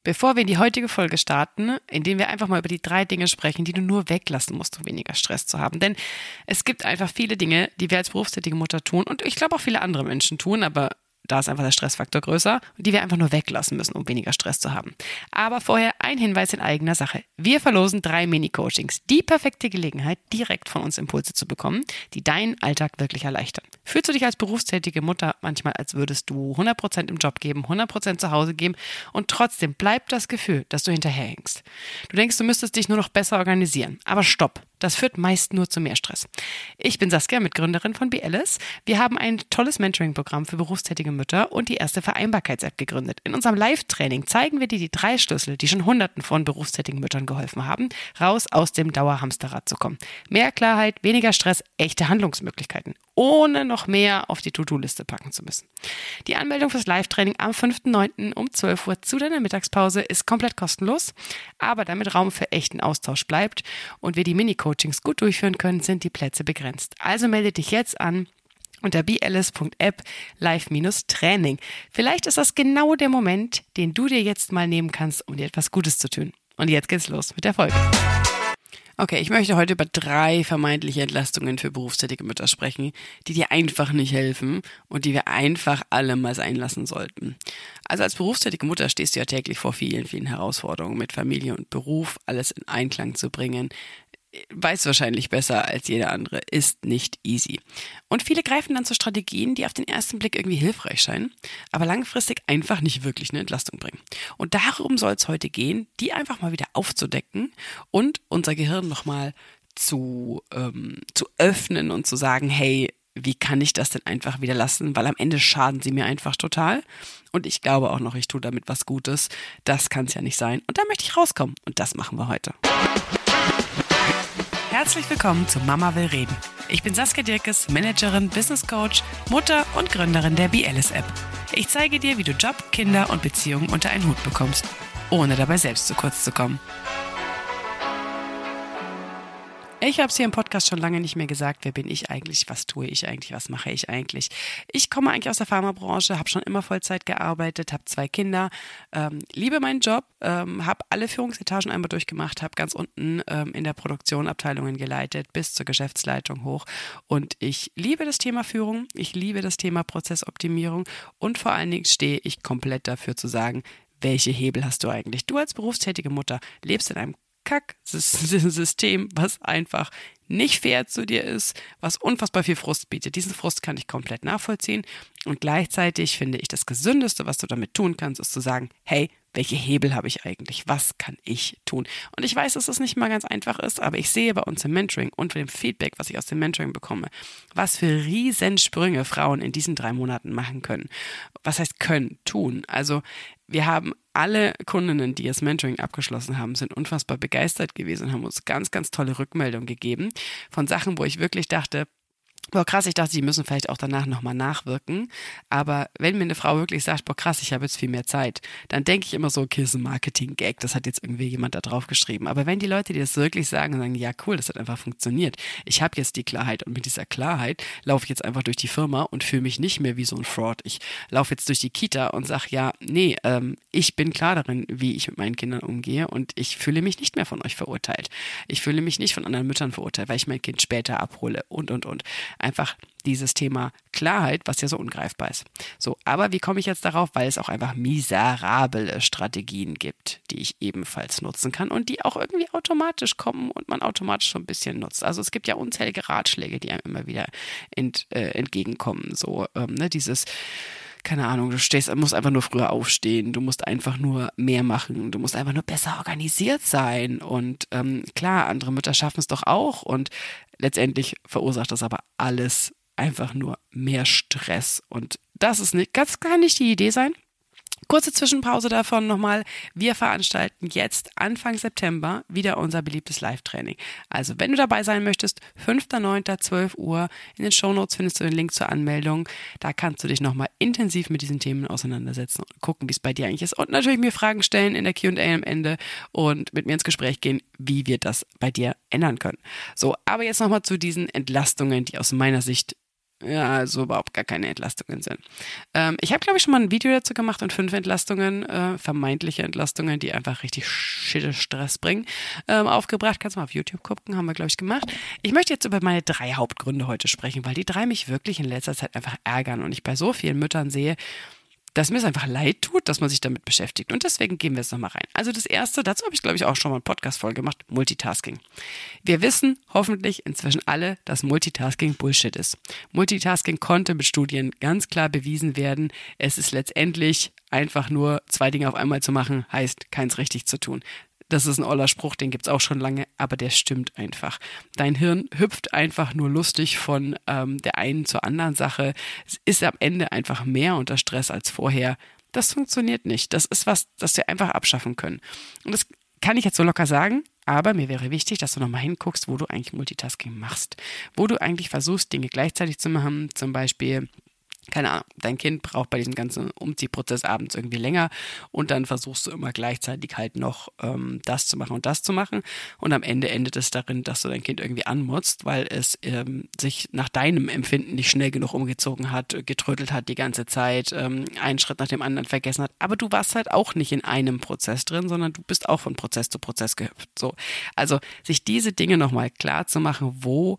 Bevor wir in die heutige Folge starten, indem wir einfach mal über die 3 Dinge sprechen, die du nur weglassen musst, um weniger Stress zu haben. Denn es gibt einfach viele Dinge, die wir als berufstätige Mutter tun und ich glaube auch viele andere Menschen tun, aber da ist einfach der Stressfaktor größer und die wir einfach nur weglassen müssen, um weniger Stress zu haben. Aber vorher ein Hinweis in eigener Sache. Wir verlosen 3 Mini-Coachings. Die perfekte Gelegenheit, direkt von uns Impulse zu bekommen, die deinen Alltag wirklich erleichtern. Fühlst du dich als berufstätige Mutter manchmal, als würdest du 100% im Job geben, 100% zu Hause geben und trotzdem bleibt das Gefühl, dass du hinterherhängst. Du denkst, du müsstest dich nur noch besser organisieren. Aber stopp. Das führt meist nur zu mehr Stress. Ich bin Saskia, Mitgründerin von BeAllice. Wir haben ein tolles Mentoring-Programm für berufstätige Mütter und die erste Vereinbarkeits-App gegründet. In unserem Live-Training zeigen wir dir die 3 Schlüssel, die schon Hunderten von berufstätigen Müttern geholfen haben, raus aus dem Dauerhamsterrad zu kommen. Mehr Klarheit, weniger Stress, echte Handlungsmöglichkeiten, ohne noch mehr auf die To-Do-Liste packen zu müssen. Die Anmeldung fürs Live-Training am 5.9. um 12 Uhr zu deiner Mittagspause ist komplett kostenlos, aber damit Raum für echten Austausch bleibt und wir die Mini-Coachings gut durchführen können, sind die Plätze begrenzt. Also melde dich jetzt an unter beallice.app/Training. Vielleicht ist das genau der Moment, den du dir jetzt mal nehmen kannst, um dir etwas Gutes zu tun. Und jetzt geht's los mit der Folge. Okay, ich möchte heute über 3 vermeintliche Entlastungen für berufstätige Mütter sprechen, die dir einfach nicht helfen und die wir einfach alle mal sein lassen sollten. Also als berufstätige Mutter stehst du ja täglich vor vielen, vielen Herausforderungen mit Familie und Beruf, alles in Einklang zu bringen. Weiß wahrscheinlich besser als jeder andere, ist nicht easy. Und viele greifen dann zu Strategien, die auf den ersten Blick irgendwie hilfreich scheinen, aber langfristig einfach nicht wirklich eine Entlastung bringen. Und darum soll es heute gehen, die einfach mal wieder aufzudecken und unser Gehirn nochmal zu öffnen und zu sagen, hey, wie kann ich das denn einfach wieder lassen? Weil am Ende schaden sie mir einfach total. Und ich glaube auch noch, ich tue damit was Gutes. Das kann es ja nicht sein. Und da möchte ich rauskommen. Und das machen wir heute. Herzlich willkommen zu Mama will reden. Ich bin Saskia Dirkes, Managerin, Business Coach, Mutter und Gründerin der BeAllice App. Ich zeige dir, wie du Job, Kinder und Beziehungen unter einen Hut bekommst, ohne dabei selbst zu kurz zu kommen. Ich habe es hier im Podcast schon lange nicht mehr gesagt, wer bin ich eigentlich, was tue ich eigentlich, was mache ich eigentlich. Ich komme eigentlich aus der Pharmabranche, habe schon immer Vollzeit gearbeitet, habe 2 Kinder, liebe meinen Job, habe alle Führungsetagen einmal durchgemacht, habe ganz unten in der Produktion Abteilungen geleitet, bis zur Geschäftsleitung hoch und ich liebe das Thema Führung, ich liebe das Thema Prozessoptimierung und vor allen Dingen stehe ich komplett dafür zu sagen, welche Hebel hast du eigentlich? Du als berufstätige Mutter lebst in einem Kack-System, was einfach nicht fair zu dir ist, was unfassbar viel Frust bietet. Diesen Frust kann ich komplett nachvollziehen und gleichzeitig finde ich, das Gesündeste, was du damit tun kannst, ist zu sagen, hey, welche Hebel habe ich eigentlich? Was kann ich tun? Und ich weiß, dass das nicht mal ganz einfach ist, aber ich sehe bei uns im Mentoring und dem Feedback, was ich aus dem Mentoring bekomme, was für Riesensprünge Frauen in diesen 3 Monaten machen können. Was heißt können? Tun. Also wir haben alle Kundinnen, die das Mentoring abgeschlossen haben, sind unfassbar begeistert gewesen und haben uns ganz, ganz tolle Rückmeldungen gegeben von Sachen, wo ich wirklich dachte, boah krass, ich dachte, die müssen vielleicht auch danach nochmal nachwirken, aber wenn mir eine Frau wirklich sagt, boah krass, ich habe jetzt viel mehr Zeit, dann denke ich immer so, okay, ist ein Marketing-Gag, das hat jetzt irgendwie jemand da drauf geschrieben, aber wenn die Leute, die das wirklich sagen, sagen, ja cool, das hat einfach funktioniert, ich habe jetzt die Klarheit und mit dieser Klarheit laufe ich jetzt einfach durch die Firma und fühle mich nicht mehr wie so ein Fraud, ich laufe jetzt durch die Kita und sage, ja, nee, ich bin klar darin, wie ich mit meinen Kindern umgehe und ich fühle mich nicht mehr von euch verurteilt, ich fühle mich nicht von anderen Müttern verurteilt, weil ich mein Kind später abhole und. Einfach dieses Thema Klarheit, was ja so ungreifbar ist. So, aber wie komme ich jetzt darauf? Weil es auch einfach miserable Strategien gibt, die ich ebenfalls nutzen kann und die auch irgendwie automatisch kommen und man automatisch so ein bisschen nutzt. Also es gibt ja unzählige Ratschläge, die einem immer wieder entgegenkommen. So, dieses keine Ahnung, musst einfach nur früher aufstehen, du musst einfach nur mehr machen, du musst einfach nur besser organisiert sein und klar, andere Mütter schaffen es doch auch und letztendlich verursacht das aber alles einfach nur mehr Stress und das kann nicht die Idee sein. Kurze Zwischenpause davon nochmal. Wir veranstalten jetzt Anfang September wieder unser beliebtes Live-Training. Also wenn du dabei sein möchtest, 5.9.12 Uhr, in den Shownotes findest du den Link zur Anmeldung. Da kannst du dich nochmal intensiv mit diesen Themen auseinandersetzen und gucken, wie es bei dir eigentlich ist. Und natürlich mir Fragen stellen in der Q&A am Ende und mit mir ins Gespräch gehen, wie wir das bei dir ändern können. So, aber jetzt nochmal zu diesen Entlastungen, die aus meiner Sicht Ja, also überhaupt gar keine Entlastungen sind. Ich habe, glaube ich, schon mal ein Video dazu gemacht und 5 Entlastungen, vermeintliche Entlastungen, die einfach richtig Stress bringen, aufgebracht. Kannst du mal auf YouTube gucken, haben wir, glaube ich, gemacht. Ich möchte jetzt über meine 3 Hauptgründe heute sprechen, weil die 3 mich wirklich in letzter Zeit einfach ärgern und ich bei so vielen Müttern sehe, dass mir es einfach leid tut, dass man sich damit beschäftigt. Und deswegen gehen wir jetzt nochmal rein. Also das Erste, dazu habe ich, glaube ich, auch schon mal eine Podcast-Folge gemacht, Multitasking. Wir wissen hoffentlich inzwischen alle, dass Multitasking Bullshit ist. Multitasking konnte mit Studien ganz klar bewiesen werden. Es ist letztendlich einfach nur 2 Dinge auf einmal zu machen, heißt keins richtig zu tun. Das ist ein oller Spruch, den gibt's auch schon lange, aber der stimmt einfach. Dein Hirn hüpft einfach nur lustig von der einen zur anderen Sache. Es ist am Ende einfach mehr unter Stress als vorher. Das funktioniert nicht. Das ist was, das wir einfach abschaffen können. Und das kann ich jetzt so locker sagen, aber mir wäre wichtig, dass du nochmal hinguckst, wo du eigentlich Multitasking machst. Wo du eigentlich versuchst, Dinge gleichzeitig zu machen, zum Beispiel, keine Ahnung, dein Kind braucht bei diesem ganzen Umziehprozess abends irgendwie länger und dann versuchst du immer gleichzeitig halt noch das zu machen und das zu machen und am Ende endet es darin, dass du dein Kind irgendwie anmotzt, weil es sich nach deinem Empfinden nicht schnell genug umgezogen hat, getrödelt hat die ganze Zeit, einen Schritt nach dem anderen vergessen hat, aber du warst halt auch nicht in einem Prozess drin, sondern du bist auch von Prozess zu Prozess gehüpft. So. Also sich diese Dinge nochmal klar zu machen, wo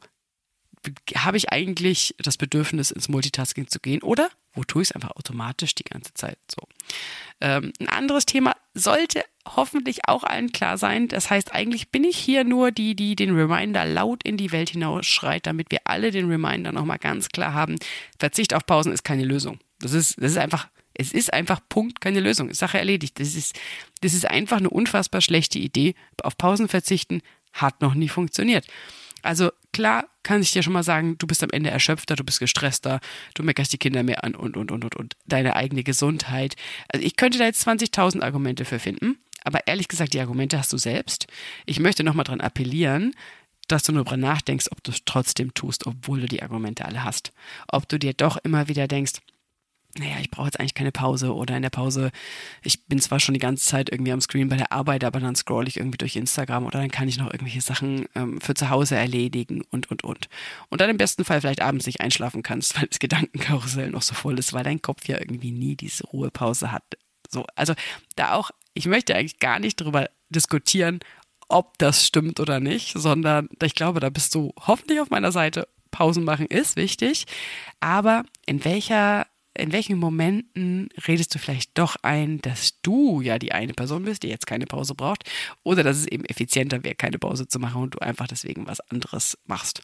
habe ich eigentlich das Bedürfnis, ins Multitasking zu gehen oder wo tue ich es einfach automatisch die ganze Zeit so. Ein anderes Thema sollte hoffentlich auch allen klar sein. Das heißt, eigentlich bin ich hier nur die den Reminder laut in die Welt hinausschreit, damit wir alle den Reminder nochmal ganz klar haben. Verzicht auf Pausen ist keine Lösung. Das ist einfach, es ist einfach Punkt, keine Lösung. Sache erledigt. Das ist einfach eine unfassbar schlechte Idee. Auf Pausen verzichten hat noch nie funktioniert. Also klar kann ich dir schon mal sagen, du bist am Ende erschöpfter, du bist gestresster, du meckerst die Kinder mehr an und. Deine eigene Gesundheit. Also ich könnte da jetzt 20.000 Argumente für finden, aber ehrlich gesagt, die Argumente hast du selbst. Ich möchte nochmal dran appellieren, dass du nur darüber nachdenkst, ob du es trotzdem tust, obwohl du die Argumente alle hast. Ob du dir doch immer wieder denkst, naja, ich brauche jetzt eigentlich keine Pause oder in der Pause, ich bin zwar schon die ganze Zeit irgendwie am Screen bei der Arbeit, aber dann scroll ich irgendwie durch Instagram oder dann kann ich noch irgendwelche Sachen für zu Hause erledigen und. Und dann im besten Fall vielleicht abends nicht einschlafen kannst, weil das Gedankenkarussell noch so voll ist, weil dein Kopf ja irgendwie nie diese Ruhepause hat. So, also da auch, ich möchte eigentlich gar nicht drüber diskutieren, ob das stimmt oder nicht, sondern ich glaube, da bist du hoffentlich auf meiner Seite. Pausen machen ist wichtig, aber in welchen Momenten redest du vielleicht doch ein, dass du ja die eine Person bist, die jetzt keine Pause braucht, oder dass es eben effizienter wäre, keine Pause zu machen und du einfach deswegen was anderes machst.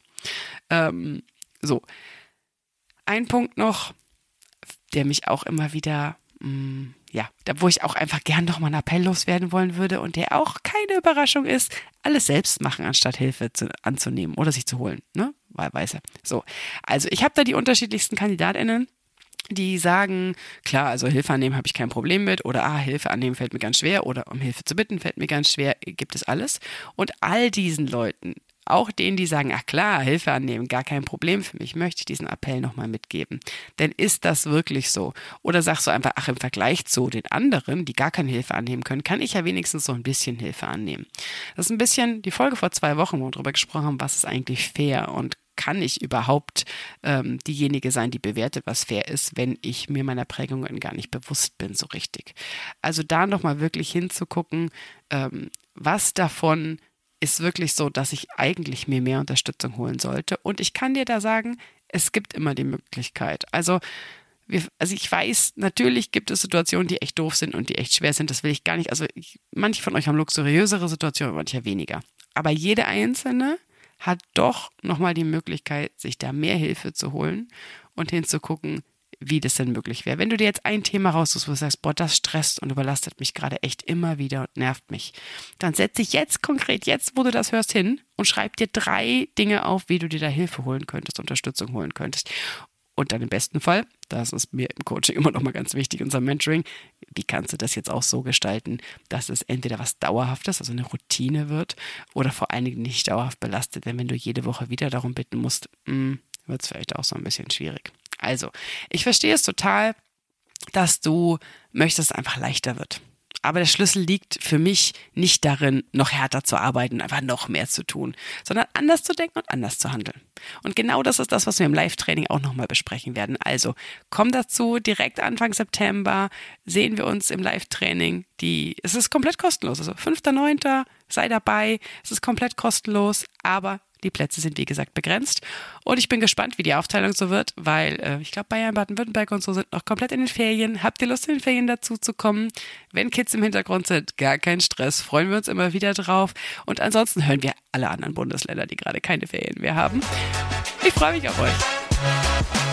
So. Ein Punkt noch, der mich auch immer wieder, wo ich auch einfach gern nochmal einen Appell loswerden wollen würde und der auch keine Überraschung ist, alles selbst machen, anstatt Hilfe anzunehmen oder sich zu holen, ne? Wahlweise. So. Also ich habe da die unterschiedlichsten KandidatInnen, die sagen, klar, also Hilfe annehmen habe ich kein Problem mit oder Hilfe annehmen fällt mir ganz schwer oder um Hilfe zu bitten fällt mir ganz schwer, gibt es alles. Und all diesen Leuten, auch denen, die sagen, ach klar, Hilfe annehmen, gar kein Problem für mich, möchte ich diesen Appell nochmal mitgeben. Denn ist das wirklich so? Oder sagst du einfach, ach, im Vergleich zu den anderen, die gar keine Hilfe annehmen können, kann ich ja wenigstens so ein bisschen Hilfe annehmen. Das ist ein bisschen die Folge vor 2 Wochen, wo wir darüber gesprochen haben, was ist eigentlich fair und kann ich überhaupt diejenige sein, die bewertet, was fair ist, wenn ich mir meiner Prägungen gar nicht bewusst bin so richtig. Also da nochmal wirklich hinzugucken, was davon ist wirklich so, dass ich eigentlich mir mehr Unterstützung holen sollte. Und ich kann dir da sagen, es gibt immer die Möglichkeit. Also ich weiß, natürlich gibt es Situationen, die echt doof sind und die echt schwer sind. Das will ich gar nicht. Also manche von euch haben luxuriösere Situationen, manche weniger. Aber jede einzelne hat doch nochmal die Möglichkeit, sich da mehr Hilfe zu holen und hinzugucken, wie das denn möglich wäre. Wenn du dir jetzt ein Thema raussuchst, wo du sagst, boah, das stresst und überlastet mich gerade echt immer wieder und nervt mich, dann setz dich jetzt konkret, jetzt wo du das hörst, hin und schreib dir 3 Dinge auf, wie du dir da Hilfe holen könntest, Unterstützung holen könntest. Und dann im besten Fall, das ist mir im Coaching immer noch mal ganz wichtig, unser Mentoring, wie kannst du das jetzt auch so gestalten, dass es entweder was Dauerhaftes, also eine Routine wird, oder vor allen Dingen nicht dauerhaft belastet, denn wenn du jede Woche wieder darum bitten musst, wird es vielleicht auch so ein bisschen schwierig. Also, ich verstehe es total, dass du möchtest, dass es einfach leichter wird. Aber der Schlüssel liegt für mich nicht darin, noch härter zu arbeiten, einfach noch mehr zu tun, sondern anders zu denken und anders zu handeln. Und genau das ist das, was wir im Live-Training auch nochmal besprechen werden. Also komm dazu, direkt Anfang September sehen wir uns im Live-Training. Es ist komplett kostenlos, also 5.9. sei dabei, es ist komplett kostenlos, aber die Plätze sind, wie gesagt, begrenzt. Und ich bin gespannt, wie die Aufteilung so wird, weil ich glaube, Bayern, Baden-Württemberg und so sind noch komplett in den Ferien. Habt ihr Lust, in den Ferien dazu zu kommen? Wenn Kids im Hintergrund sind, gar kein Stress. Freuen wir uns immer wieder drauf. Und ansonsten hören wir alle anderen Bundesländer, die gerade keine Ferien mehr haben. Ich freue mich auf euch.